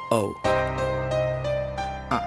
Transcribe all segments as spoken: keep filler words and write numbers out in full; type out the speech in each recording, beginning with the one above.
Oh. Ah.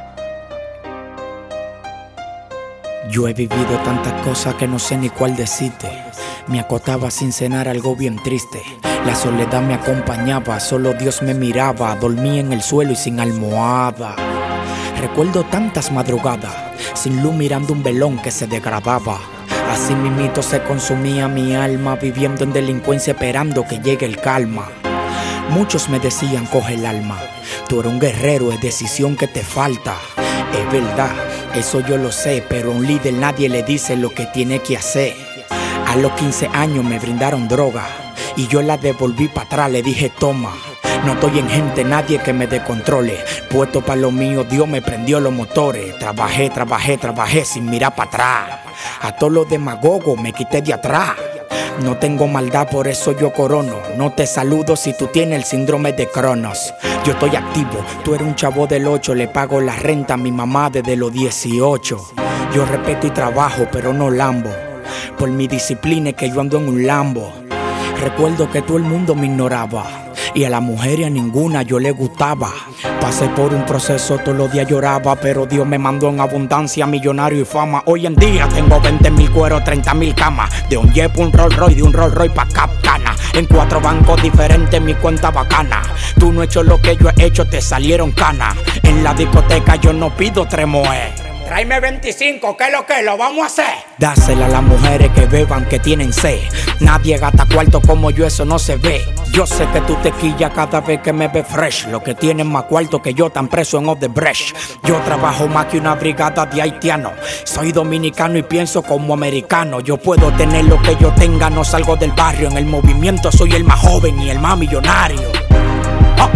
Yo he vivido tantas cosas que no sé ni cuál decirte. Me acostaba sin cenar, algo bien triste. La soledad me acompañaba, solo Dios me miraba. Dormí en el suelo y sin almohada. Recuerdo tantas madrugadas, sin luz mirando un velón que se degradaba. Así mismito se consumía mi alma, viviendo en delincuencia esperando que llegue el calma. Muchos me decían, coge el alma, tú eres un guerrero, es decisión que te falta. Es verdad, eso yo lo sé, pero a un líder nadie le dice lo que tiene que hacer. A los quince años me brindaron droga y yo la devolví para atrás, le dije toma. No estoy en gente, nadie que me descontrole. Puesto para lo mío, Dios me prendió los motores. Trabajé, trabajé, trabajé sin mirar para atrás. A todos los demagogos me quité de atrás. No tengo maldad, por eso yo corono. No te saludo si tú tienes el síndrome de Cronos. Yo estoy activo, tú eres un chavo del ocho. Le pago la renta a mi mamá desde los dieciocho. Yo respeto y trabajo, pero no lambo. Por mi disciplina es que yo ando en un Lambo. Recuerdo que todo el mundo me ignoraba y a la mujer y a ninguna yo le gustaba. Pasé por un proceso, todos los días lloraba, pero Dios me mandó en abundancia, millonario y fama. Hoy en día tengo veinte mil cueros, treinta mil camas. De un Jeep, un Rolls Royce, de un Rolls Royce pa' Capcana. En cuatro bancos diferentes, mi cuenta bacana. Tú no has hecho lo que yo he hecho, te salieron canas. En la discoteca yo no pido tremoe. Tráeme veinticinco, que lo que lo vamos a hacer. Dásela a las mujeres que beban, que tienen sed. Nadie gasta cuarto como yo, eso no se ve. Yo sé que tú te quillas cada vez que me ves fresh. Los que tienen más cuarto que yo tan preso en Odebrecht. Yo trabajo más que una brigada de haitianos. Soy dominicano y pienso como americano. Yo puedo tener lo que yo tenga, no salgo del barrio. En el movimiento soy el más joven y el más millonario. Oh.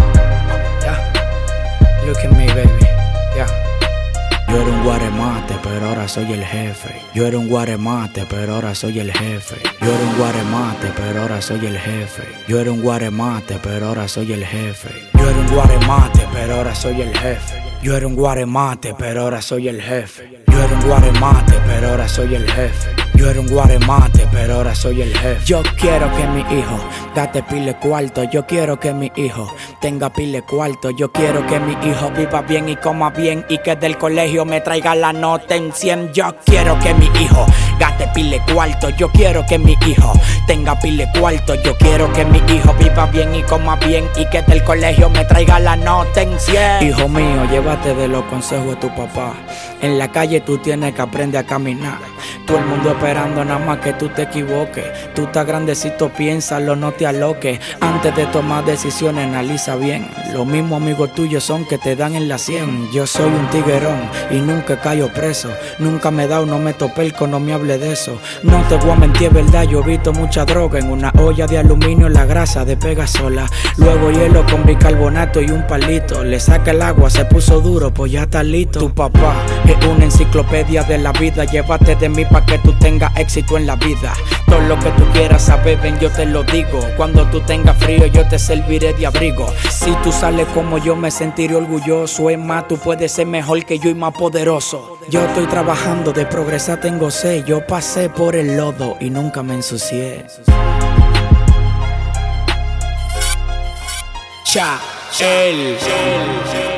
Yeah. Look at me, baby. Yeah. Yo era un guaremate, pero ahora soy el jefe. Yo era un guaremate, pero ahora soy el jefe. Yo era un guaremate, pero ahora soy el jefe. Yo era un guaremate, pero ahora soy el jefe. Yo era un guaremate, pero ahora soy el jefe. Yo era un guaremate, pero ahora soy el jefe. Yo era un guaremate, pero ahora soy el jefe. Yo era un guaremate, pero ahora soy el jefe. Yo quiero que mi hijo gaste pile cuarto. Yo quiero que mi hijo tenga pile cuarto. Yo quiero que mi hijo viva bien y coma bien, y que del colegio me traiga la nota en cien. Yo quiero que mi hijo gaste pile cuarto. Yo quiero que mi hijo tenga pile cuarto. Yo quiero que mi hijo viva bien y coma bien, y que del colegio me traiga la nota en cien. Hijo mío, llévate de los consejos de tu papá. En la calle tú tienes que aprender a caminar. Todo el mundo esperando nada más que tú te equivoques. Tú estás grandecito, piénsalo, no te aloques. Antes de tomar decisiones, analiza bien. Los mismos amigos tuyos son que te dan en la cien. Yo soy un tiguerón y nunca caigo preso. Nunca me he dado, no me topé el con, no me hable de eso. No te voy a mentir, es verdad, yo he visto mucha droga en una olla de aluminio, la grasa de pega sola. Luego hielo con bicarbonato y un palito. Le saca el agua, se puso duro, pues ya está listo. Tu papá es una enciclopedia de la vida. Llévate de mí pa' que tú tengas éxito en la vida. Todo lo que tú quieras saber, ven, yo te lo digo. Cuando tú tengas frío, yo te serviré de abrigo. Si tú sales como yo, me sentiré orgulloso. Es más, tú puedes ser mejor que yo y más poderoso. Yo estoy trabajando, de progresar tengo sed. Yo pasé por el lodo y nunca me ensucié. Cha, el, el, el.